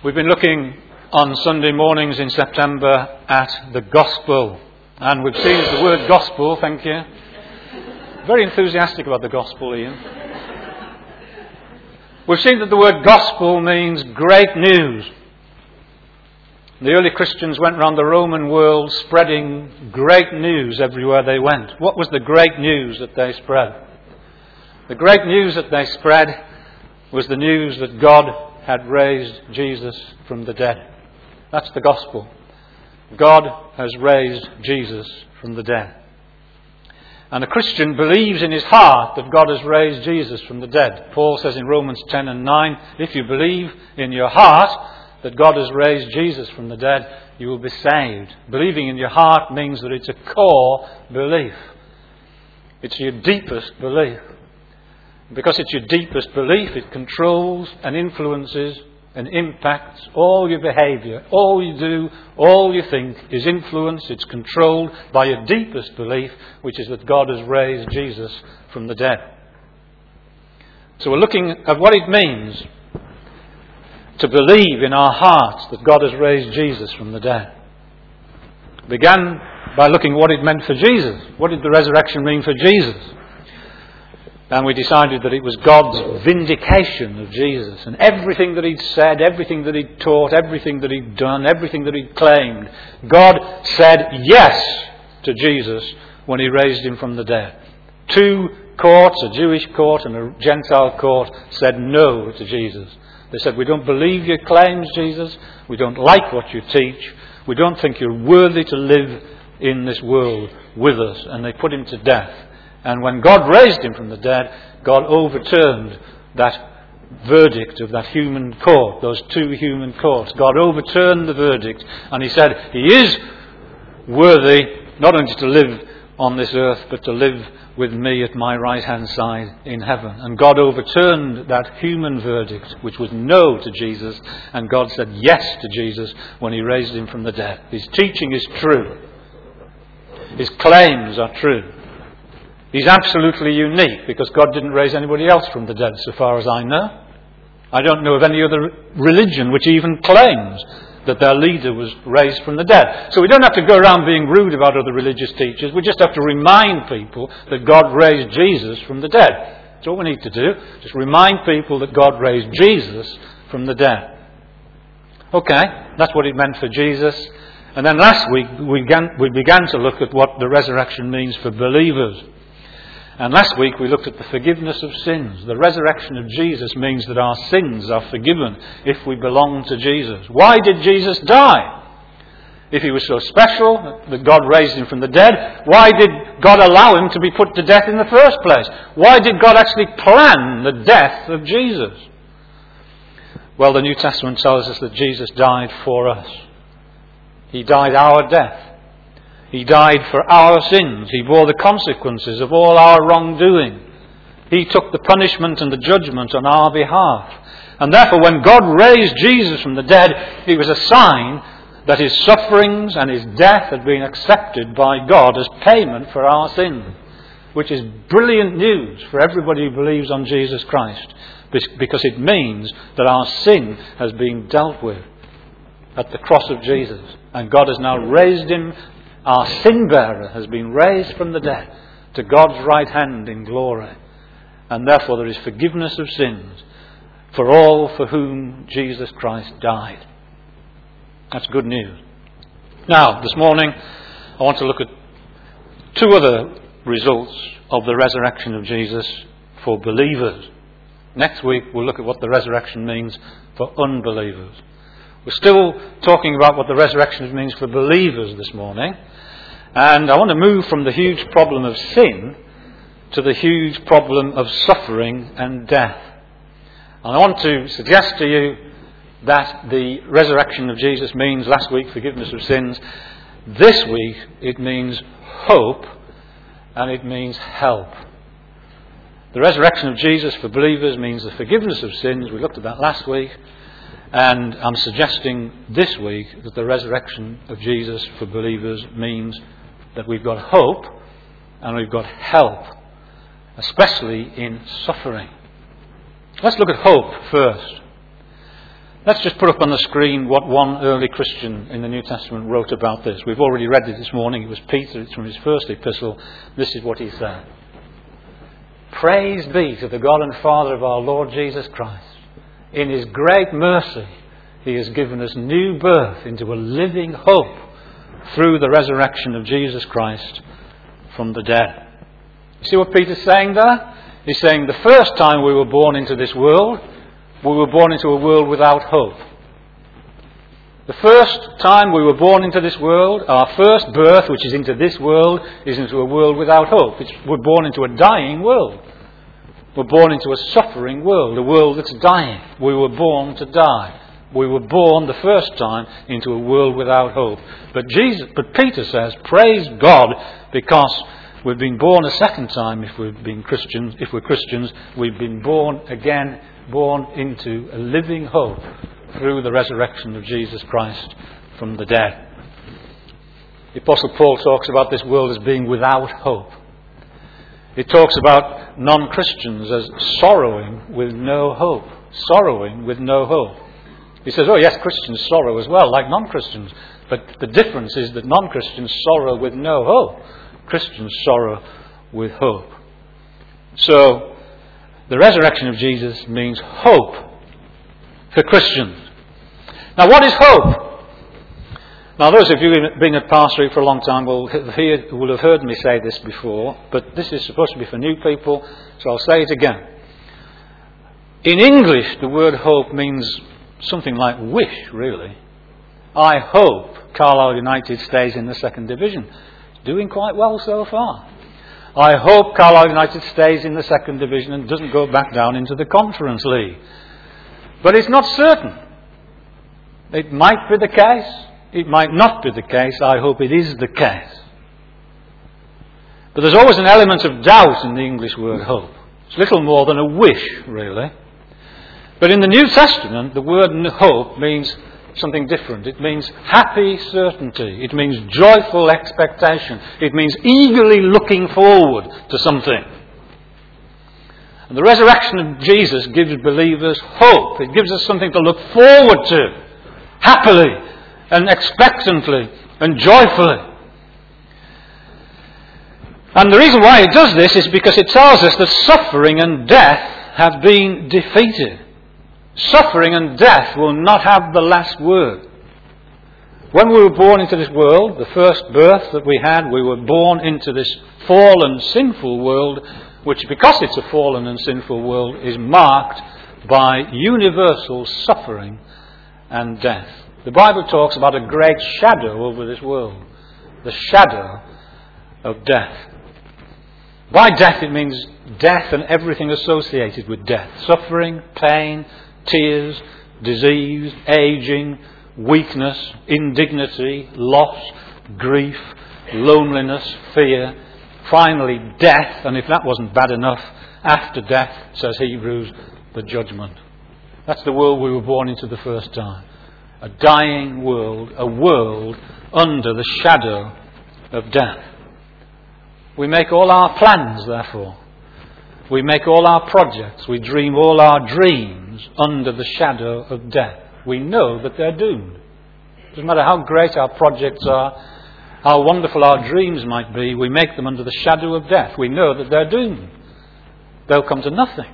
We've been looking on Sunday mornings in September at the gospel, and we've seen the word gospel, thank you. Very enthusiastic about the gospel, Ian. We've seen that the word gospel means great news. The early Christians went around the Roman world spreading great news everywhere they went. What was the great news that they spread? The great news that they spread was the news that God had raised Jesus from the dead. That's the gospel. God has raised Jesus from the dead. And a Christian believes in his heart that God has raised Jesus from the dead. Paul says in Romans 10 and 9, if you believe in your heart that God has raised Jesus from the dead, you will be saved. Believing in your heart means that it's a core belief. It's your deepest belief. Because it's your deepest belief, it controls and influences and impacts all your behaviour. All you do, all you think is influenced, it's controlled by your deepest belief, which is that God has raised Jesus from the dead. So we're looking at what it means to believe in our hearts that God has raised Jesus from the dead. Began by looking at what it meant for Jesus. What did the resurrection mean for Jesus? And we decided that it was God's vindication of Jesus. And everything that he'd said, everything that he'd taught, everything that he'd done, everything that he'd claimed, God said yes to Jesus when he raised him from the dead. Two courts, a Jewish court and a Gentile court, said no to Jesus. They said, we don't believe your claims, Jesus. We don't like what you teach. We don't think you're worthy to live in this world with us. And they put him to death. And when God raised him from the dead, God overturned that verdict of that human court, those two human courts. God overturned the verdict, and he said he is worthy not only to live on this earth, but to live with me at my right-hand side in heaven. And God overturned that human verdict, which was no to Jesus, and God said yes to Jesus when he raised him from the dead. His teaching is true. His claims are true. He's absolutely unique because God didn't raise anybody else from the dead, so far as I know. I don't know of any other religion which even claims that their leader was raised from the dead. So we don't have to go around being rude about other religious teachers. We just have to remind people that God raised Jesus from the dead. That's all we need to do. Just remind people that God raised Jesus from the dead. Okay, that's what it meant for Jesus. And then last week we began to look at what the resurrection means for believers. And last week we looked at the forgiveness of sins. The resurrection of Jesus means that our sins are forgiven if we belong to Jesus. Why did Jesus die? If he was so special that God raised him from the dead, why did God allow him to be put to death in the first place? Why did God actually plan the death of Jesus? Well, the New Testament tells us that Jesus died for us. He died our death. He died for our sins. He bore the consequences of all our wrongdoing. He took the punishment and the judgment on our behalf. And therefore, when God raised Jesus from the dead, it was a sign that his sufferings and his death had been accepted by God as payment for our sins, which is brilliant news for everybody who believes on Jesus Christ, because it means that our sin has been dealt with at the cross of Jesus. And God has now raised him. Our sin bearer has been raised from the dead to God's right hand in glory. And therefore there is forgiveness of sins for all for whom Jesus Christ died. That's good news. Now, this morning I want to look at two other results of the resurrection of Jesus for believers. Next week we'll look at what the resurrection means for unbelievers. We're still talking about what the resurrection means for believers this morning. And I want to move from the huge problem of sin to the huge problem of suffering and death. And I want to suggest to you that the resurrection of Jesus means, last week, forgiveness of sins. This week it means hope and it means help. The resurrection of Jesus for believers means the forgiveness of sins. We looked at that last week. And I'm suggesting this week that the resurrection of Jesus for believers means that we've got hope and we've got help, especially in suffering. Let's look at hope first. Let's just put up on the screen what one early Christian in the New Testament wrote about this. We've already read it this morning. It was Peter. It's from his first epistle. This is what he said. Praise be to the God and Father of our Lord Jesus Christ. In His great mercy, He has given us new birth into a living hope through the resurrection of Jesus Christ from the dead. You see what Peter's saying there? He's saying the first time we were born into this world, we were born into a world without hope. The first time we were born into this world, our first birth, which is into this world, is into a world without hope. We're born into a dying world. We're born into a suffering world, a world that's dying. We were born to die. We were born the first time into a world without hope. But Peter says, praise God, because we've been born a second time if we're Christians, we've been born again, born into a living hope through the resurrection of Jesus Christ from the dead. The Apostle Paul talks about this world as being without hope. He talks about non-Christians as sorrowing with no hope. Sorrowing with no hope. He says, oh yes, Christians sorrow as well, like non-Christians. But the difference is that non-Christians sorrow with no hope. Christians sorrow with hope. So, the resurrection of Jesus means hope for Christians. Now, what is hope? Now, those of you who have been at Pastory for a long time will have heard me say this before, but this is supposed to be for new people, so I'll say it again. In English, the word hope means something like wish, really. I hope Carlisle United stays in the second division. It's doing quite well so far. I hope Carlisle United stays in the second division and doesn't go back down into the Conference League. But it's not certain. It might be the case. It might not be the case. I hope it is the case. But there's always an element of doubt in the English word hope. It's little more than a wish, really. But in the New Testament, the word hope means something different. It means happy certainty. It means joyful expectation. It means eagerly looking forward to something. And the resurrection of Jesus gives believers hope. It gives us something to look forward to, happily and expectantly and joyfully. And the reason why it does this is because it tells us that suffering and death have been defeated. Suffering and death will not have the last word. When we were born into this world, the first birth that we had, we were born into this fallen, sinful world, which, because it's a fallen and sinful world, is marked by universal suffering and death. The Bible talks about a great shadow over this world, the shadow of death. By death, it means death and everything associated with death. Suffering, pain, tears, disease, aging, weakness, indignity, loss, grief, loneliness, fear. Finally, death, and if that wasn't bad enough, after death, says Hebrews, the judgment. That's the world we were born into the first time. A dying world, a world under the shadow of death. We make all our plans, therefore. We make all our projects. We dream all our dreams under the shadow of death. We know that they're doomed. It doesn't matter how great our projects are, how wonderful our dreams might be, we make them under the shadow of death. We know that they're doomed. They'll come to nothing.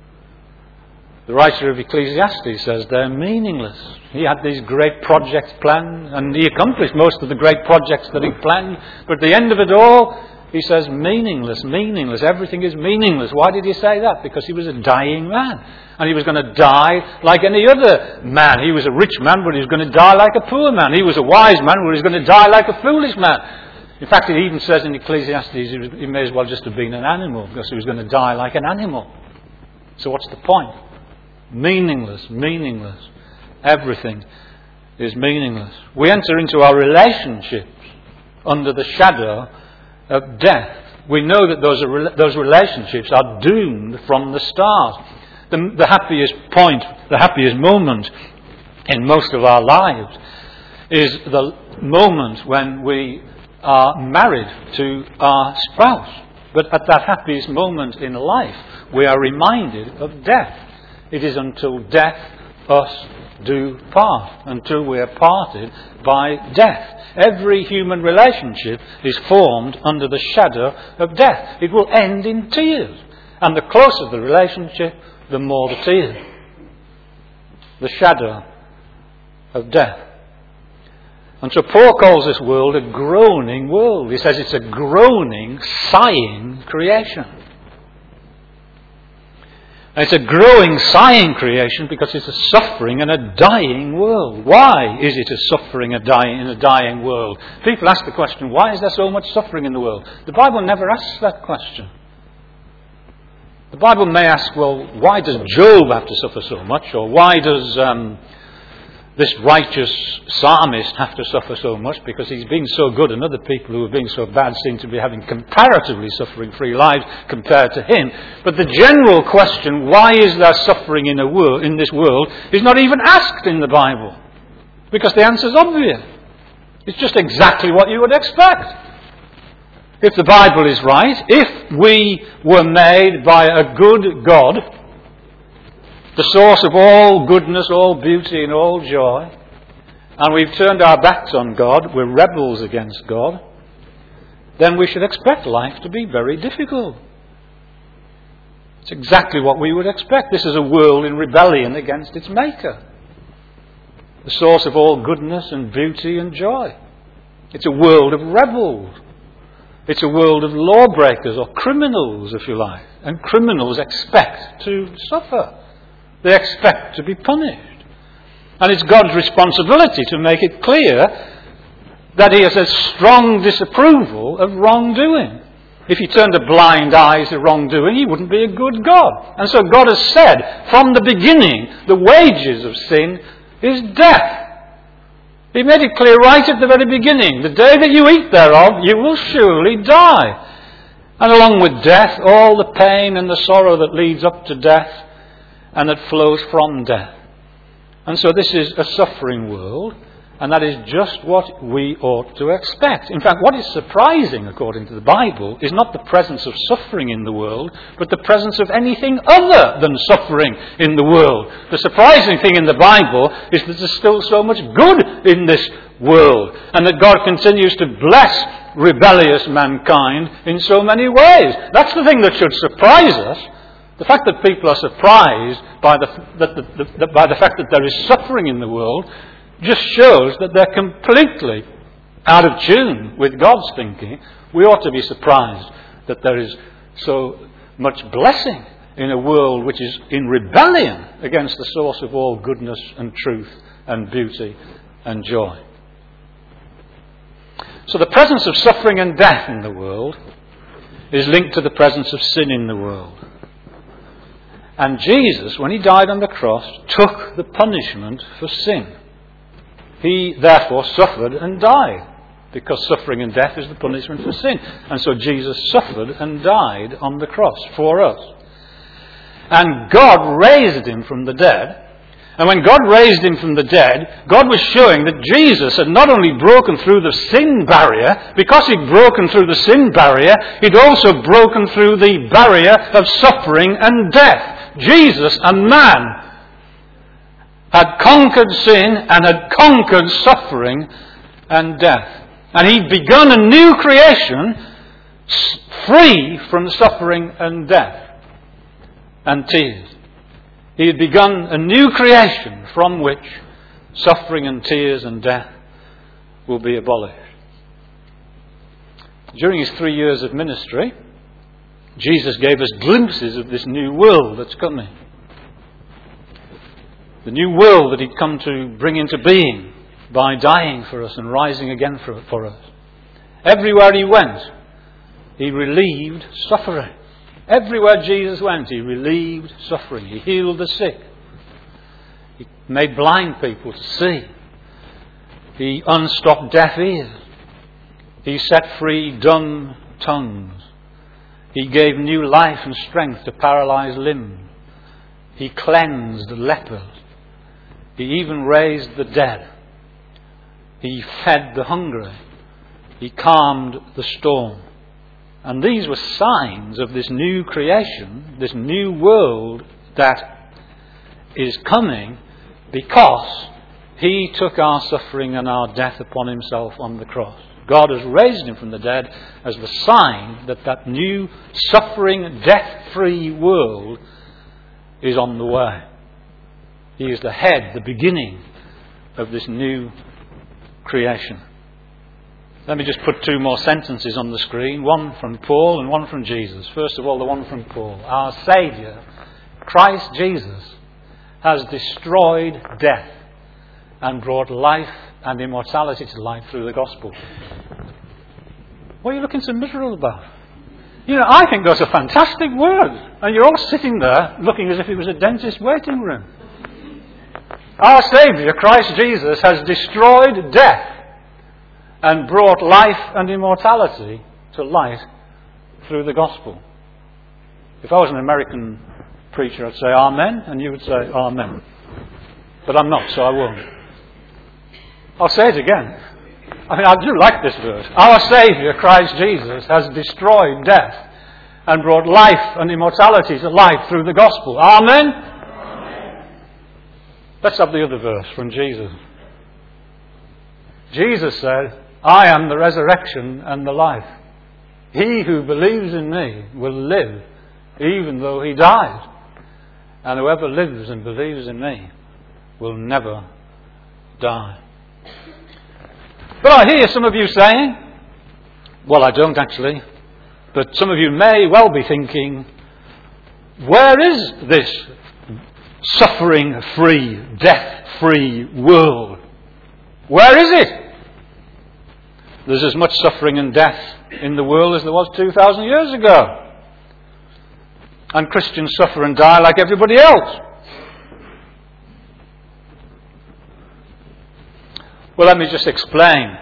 The writer of Ecclesiastes says they're meaningless. He had these great projects planned, and he accomplished most of the great projects that he planned, but at the end of it all, he says meaningless, meaningless. Everything is meaningless. Why did he say that? Because he was a dying man. And he was going to die like any other man. He was a rich man, but he was going to die like a poor man. He was a wise man, but he was going to die like a foolish man. In fact, it even says in Ecclesiastes he may as well just have been an animal, because he was going to die like an animal. So what's the point? Meaningless, meaningless. Everything is meaningless. We enter into our relationships under the shadow of death. We know that those relationships are doomed from the start. The happiest point, the happiest moment in most of our lives is the moment when we are married to our spouse. But at that happiest moment in life, we are reminded of death. It is until death us do part until we are parted by death. Every human relationship is formed under the shadow of death. It will end in tears. And the closer the relationship, the more the tears. The shadow of death. And so Paul calls this world a groaning world. He says it's a groaning, sighing creation. And it's a growing, sighing creation because it's a suffering and a dying world. Why is it a suffering in a dying world? People ask the question, why is there so much suffering in the world? The Bible never asks that question. The Bible may ask, well, why does Job have to suffer so much? Or why does this righteous psalmist have to suffer so much? Because he's been so good and other people who have been so bad seem to be having comparatively suffering-free lives compared to him. But the general question, why is there suffering in this world, is not even asked in the Bible. Because the answer is obvious. It's just exactly what you would expect. If the Bible is right, if we were made by a good God, the source of all goodness, all beauty and all joy, and we've turned our backs on God, we're rebels against God, then we should expect life to be very difficult. It's exactly what we would expect. This is a world in rebellion against its maker, the source of all goodness and beauty and joy. It's a world of rebels. It's a world of lawbreakers, or criminals, if you like. And criminals expect to suffer. They expect to be punished. And it's God's responsibility to make it clear that he has a strong disapproval of wrongdoing. If he turned a blind eye to wrongdoing, he wouldn't be a good God. And so God has said, from the beginning, the wages of sin is death. He made it clear right at the very beginning. The day that you eat thereof, you will surely die. And along with death, all the pain and the sorrow that leads up to death and that flows from death. And so this is a suffering world, and that is just what we ought to expect. In fact, what is surprising, according to the Bible, is not the presence of suffering in the world, but the presence of anything other than suffering in the world. The surprising thing in the Bible is that there's still so much good in this world, and that God continues to bless rebellious mankind in so many ways. That's the thing that should surprise us. The fact that people are surprised by the fact that there is suffering in the world just shows that they're completely out of tune with God's thinking. We ought to be surprised that there is so much blessing in a world which is in rebellion against the source of all goodness and truth and beauty and joy. So the presence of suffering and death in the world is linked to the presence of sin in the world. And Jesus, when he died on the cross, took the punishment for sin. He therefore suffered and died, because suffering and death is the punishment for sin. And so Jesus suffered and died on the cross for us. And God raised him from the dead. And when God raised him from the dead, God was showing that Jesus had not only broken through the sin barrier, because he'd broken through the sin barrier, he'd also broken through the barrier of suffering and death. Jesus, a man, had conquered sin and had conquered suffering and death. And he'd begun a new creation free from suffering and death and tears. He had begun a new creation from which suffering and tears and death will be abolished. During his 3 years of ministry, Jesus gave us glimpses of this new world that's coming. The new world that he'd come to bring into being by dying for us and rising again for us. Everywhere he went, he relieved suffering. Everywhere Jesus went, he relieved suffering. He healed the sick. He made blind people to see. He unstopped deaf ears. He set free dumb tongues. He gave new life and strength to paralyzed limbs. He cleansed lepers. He even raised the dead. He fed the hungry. He calmed the storm. And these were signs of this new creation, this new world that is coming because he took our suffering and our death upon himself on the cross. God has raised him from the dead as the sign that that new suffering, death-free world is on the way. He is the head, the beginning of this new creation. Let me just put two more sentences on the screen, one from Paul and one from Jesus. First of all, the one from Paul. Our Saviour, Christ Jesus, has destroyed death and brought life and immortality to light through the gospel. What are you looking so miserable about? You know, I think those are fantastic words. And you're all sitting there looking as if it was a dentist's waiting room. Our Saviour, Christ Jesus, has destroyed death and brought life and immortality to light through the gospel. If I was an American preacher, I'd say Amen, and you would say Amen. But I'm not, so I won't. I'll say it again. I mean, I do like this verse. Our Saviour, Christ Jesus, has destroyed death and brought life and immortality to light through the gospel. Amen? Amen. Let's have the other verse from Jesus. Jesus said, I am the resurrection and the life. He who believes in me will live even though he dies. And whoever lives and believes in me will never die. But I hear some of you saying, well, I don't actually, but some of you may well be thinking, where is this suffering-free, death-free world? Where is it? There's as much suffering and death in the world as there was 2,000 years ago. And Christians suffer and die like everybody else. Well, let me just explain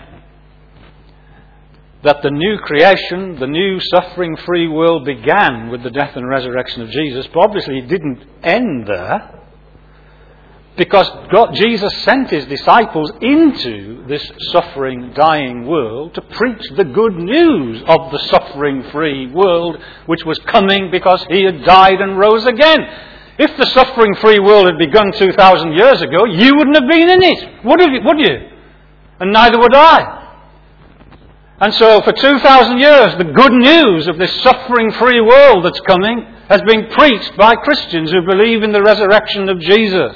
that the new creation, the new suffering-free world began with the death and resurrection of Jesus, but obviously it didn't end there, because Jesus sent his disciples into this suffering, dying world to preach the good news of the suffering-free world which was coming because he had died and rose again. If the suffering-free world had begun 2,000 years ago, you wouldn't have been in it, would you? And neither would I. And so for 2,000 years, the good news of this suffering-free world that's coming has been preached by Christians who believe in the resurrection of Jesus.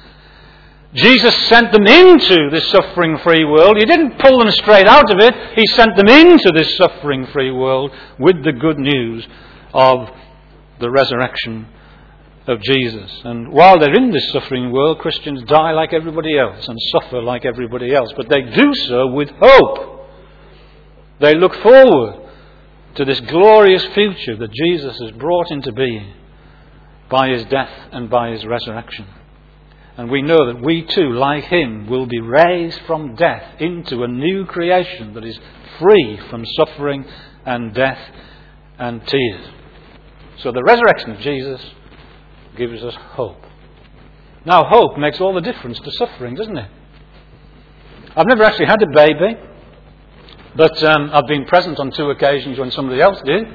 Jesus sent them into this suffering-free world. He didn't pull them straight out of it. He sent them into this suffering-free world with the good news of the resurrection of Jesus. And while they're in this suffering world, Christians die like everybody else and suffer like everybody else. But they do so with hope. They look forward to this glorious future that Jesus has brought into being by his death and by his resurrection. And we know that we too, like him, will be raised from death into a new creation that is free from suffering and death and tears. So the resurrection of Jesus gives us hope. Now, hope makes all the difference to suffering, doesn't it? I've never actually had a baby, but I've been present on 2 occasions when somebody else did.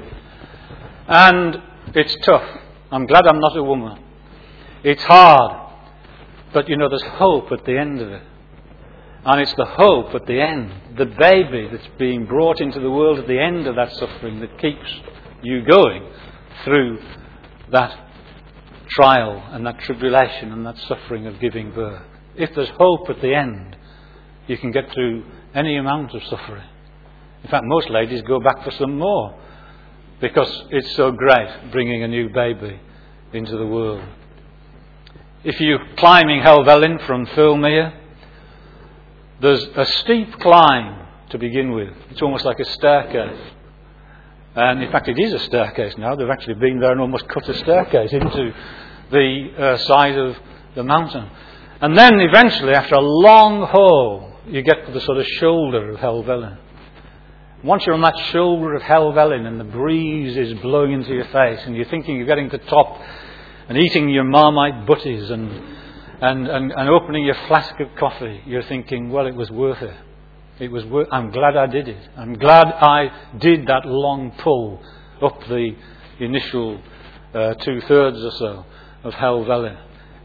And it's tough. I'm glad I'm not a woman. It's hard. But you know, there's hope at the end of it. And it's the hope at the end, the baby that's being brought into the world at the end of that suffering, that keeps you going through that trial and that tribulation and that suffering of giving birth. If there's hope at the end, you can get through any amount of suffering. In fact, most ladies go back for some more because it's so great bringing a new baby into the world. If you're climbing Helvellyn from Thirlmere, there's a steep climb to begin with. It's almost like a staircase. And in fact, it is a staircase now. They've actually been there and almost cut a staircase into the side of the mountain. And then eventually, after a long haul, you get to the sort of shoulder of Helvellyn. Once you're on that shoulder of Helvellyn and the breeze is blowing into your face and you're thinking you're getting to the top and eating your Marmite butties and opening your flask of coffee, you're thinking, well, it was worth it. I'm glad I did it. I'm glad I did that long pull up the initial 2/3 or so of Helvellyn.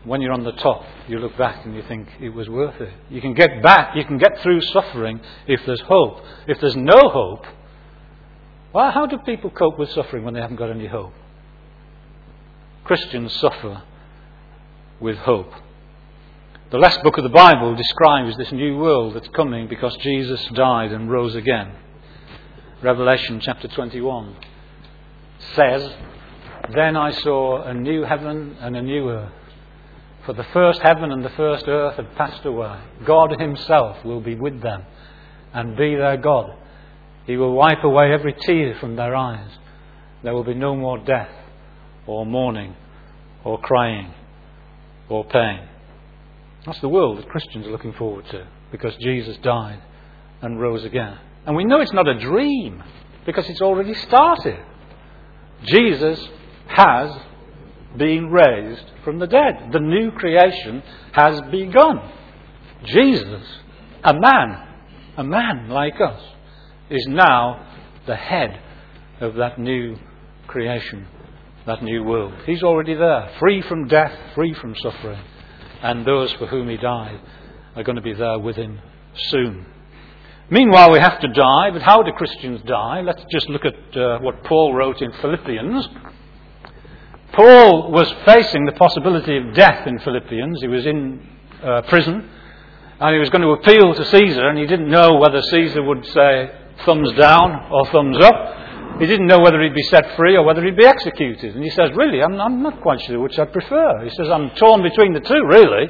when you're on the top, you look back and you think it was worth it. You can get back, you can get through suffering if there's hope. If there's no hope, well, how do people cope with suffering when they haven't got any hope? Christians suffer with hope. The last book of the Bible describes this new world that's coming because Jesus died and rose again. Revelation chapter 21 says, "Then I saw a new heaven and a new earth. For the first heaven and the first earth had passed away. God himself will be with them and be their God. He will wipe away every tear from their eyes. There will be no more death or mourning or crying or pain." That's the world that Christians are looking forward to because Jesus died and rose again. And we know it's not a dream because it's already started. Jesus has been raised from the dead. The new creation has begun. Jesus, a man like us, is now the head of that new creation, that new world. He's already there, free from death, free from suffering. And those for whom he died are going to be there with him soon. Meanwhile, we have to die, but how do Christians die? Let's just look at what Paul wrote in Philippians. Paul was facing the possibility of death in Philippians. He was in prison, and he was going to appeal to Caesar, and he didn't know whether Caesar would say thumbs down or thumbs up. He didn't know whether he'd be set free or whether he'd be executed. And he says, really, I'm not quite sure which I prefer. He says, I'm torn between the two, really.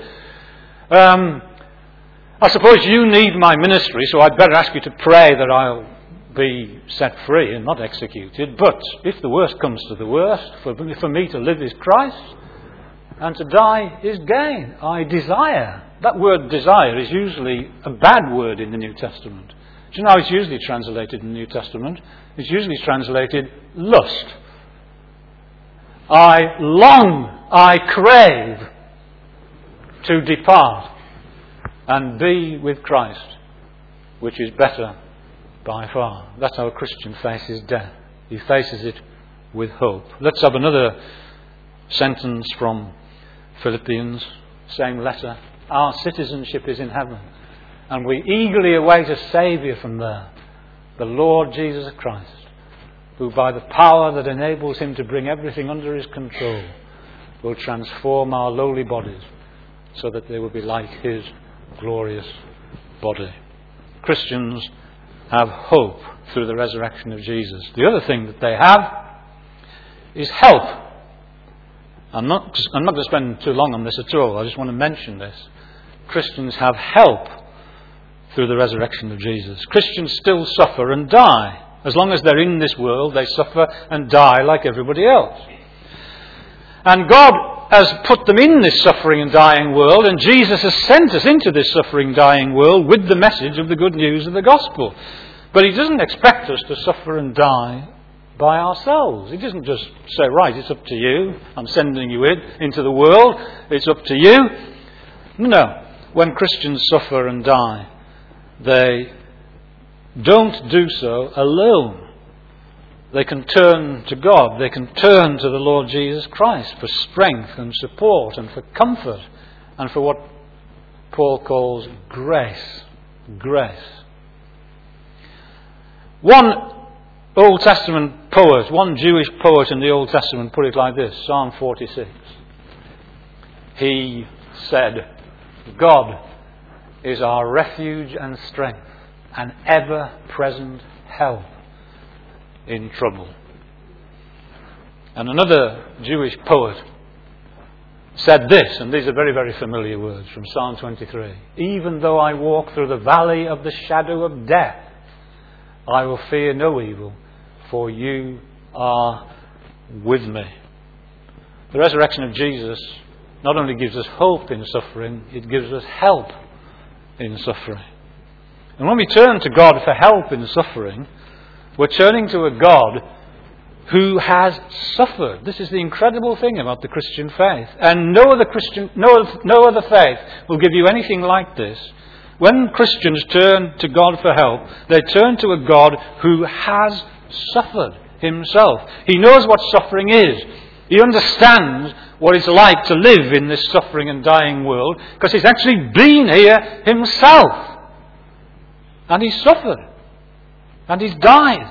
I suppose you need my ministry, so I'd better ask you to pray that I'll be set free and not executed. But if the worst comes to the worst, for me to live is Christ, and to die is gain. I desire. That word desire is usually a bad word in the New Testament. Do you know how it's usually translated in the New Testament? It's usually translated lust. I long, I crave to depart and be with Christ, which is better by far. That's how a Christian faces death. He faces it with hope. Let's have another sentence from Philippians, same letter. Our citizenship is in heaven, and we eagerly await a Saviour from there, the Lord Jesus Christ, who by the power that enables him to bring everything under his control will transform our lowly bodies so that they will be like his glorious body. Christians have hope through the resurrection of Jesus. The other thing that they have is help. I'm not going to spend too long on this at all. I just want to mention this. Christians have help through the resurrection of Jesus. Christians still suffer and die. As long as they're in this world, they suffer and die like everybody else. And God has put them in this suffering and dying world, and Jesus has sent us into this suffering and dying world with the message of the good news of the gospel. But he doesn't expect us to suffer and die by ourselves. He doesn't just say, right, it's up to you. I'm sending you into the world. It's up to you. No. When Christians suffer and die, they don't do so alone. They can turn to God. They can turn to the Lord Jesus Christ for strength and support and for comfort and for what Paul calls grace. Grace. One Old Testament poet, one Jewish poet in the Old Testament put it like this, Psalm 46. He said, God is our refuge and strength, an ever-present help in trouble. And another Jewish poet said this, and these are very, very familiar words from Psalm 23. Even though I walk through the valley of the shadow of death, I will fear no evil, for you are with me. The resurrection of Jesus not only gives us hope in suffering, it gives us help in suffering. And when we turn to God for help in suffering, we're turning to a God who has suffered. This is the incredible thing about the Christian faith. And no other faith will give you anything like this. When Christians turn to God for help, they turn to a God who has suffered himself. He knows what suffering is. He understands what it's like to live in this suffering and dying world, because he's actually been here himself. And he's suffered. And he's died.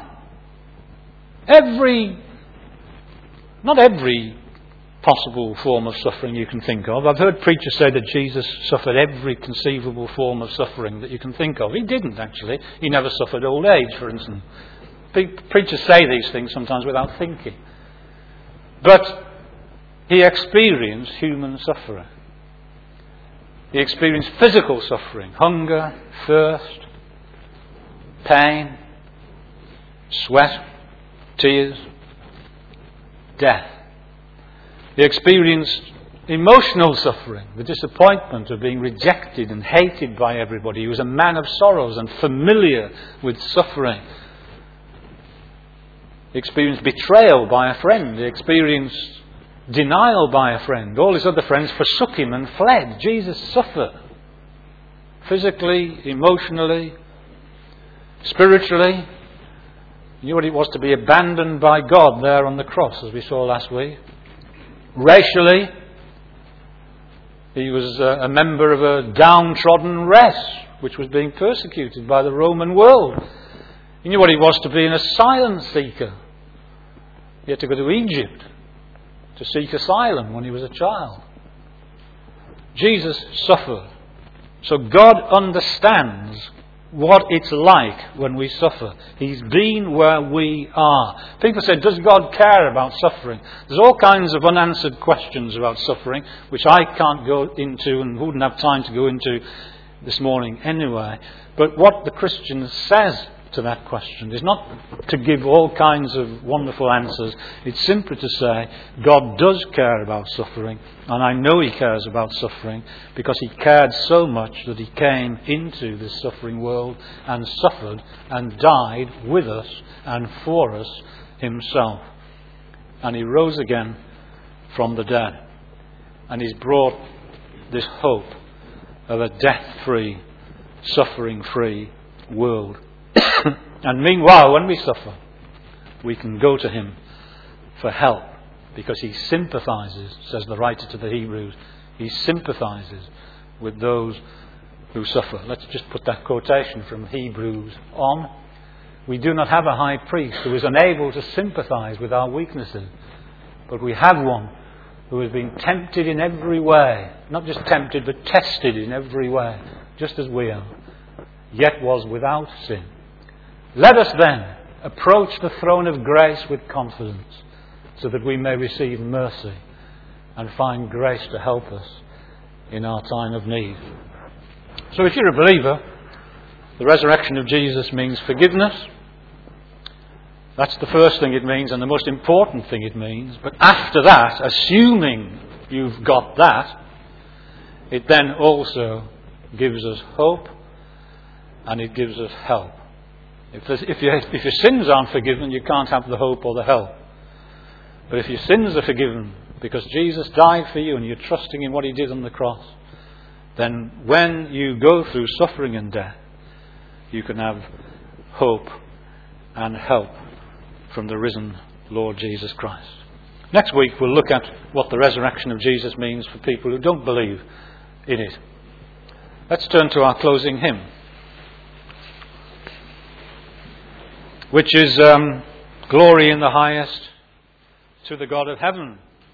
Not every possible form of suffering you can think of. I've heard preachers say that Jesus suffered every conceivable form of suffering that you can think of. He didn't, actually. He never suffered old age, for instance. Preachers say these things sometimes without thinking. But he experienced human suffering. He experienced physical suffering, hunger, thirst, pain, sweat, tears, death. He experienced emotional suffering, the disappointment of being rejected and hated by everybody. He was a man of sorrows and familiar with suffering. He experienced betrayal by a friend. He experienced denial by a friend. All his other friends forsook him and fled. Jesus suffered. Physically, emotionally, spiritually. He knew what it was to be abandoned by God there on the cross, as we saw last week. Racially, he was a member of a downtrodden race which was being persecuted by the Roman world. He knew what it was to be an asylum seeker. He had to go to Egypt to seek asylum when he was a child. Jesus suffered. So God understands what it's like when we suffer. He's been where we are. People say, does God care about suffering? There's all kinds of unanswered questions about suffering, which I can't go into and wouldn't have time to go into this morning anyway. But what the Christian says to that question is not to give all kinds of wonderful answers. It's simply to say God does care about suffering, and I know he cares about suffering because he cared so much that he came into this suffering world and suffered and died with us and for us himself. And he rose again from the dead, and he's brought this hope of a death-free, suffering-free world. And meanwhile, when we suffer, we can go to him for help because he sympathises, says the writer to the Hebrews. He sympathises with those who suffer. Let's just put that quotation from Hebrews on. We do not have a high priest who is unable to sympathise with our weaknesses, but we have one who has been tempted in every way, not just tempted but tested in every way, just as we are, yet was without sin. Let us then approach the throne of grace with confidence so that we may receive mercy and find grace to help us in our time of need. So if you're a believer, the resurrection of Jesus means forgiveness. That's the first thing it means and the most important thing it means. But after that, assuming you've got that, it then also gives us hope and it gives us help. If your sins aren't forgiven, you can't have the hope or the help. But if your sins are forgiven because Jesus died for you and you're trusting in what he did on the cross, then when you go through suffering and death, you can have hope and help from the risen Lord Jesus Christ. Next week we'll look at what the resurrection of Jesus means for people who don't believe in it. Let's turn to our closing hymn, which is Glory in the Highest to the God of Heaven.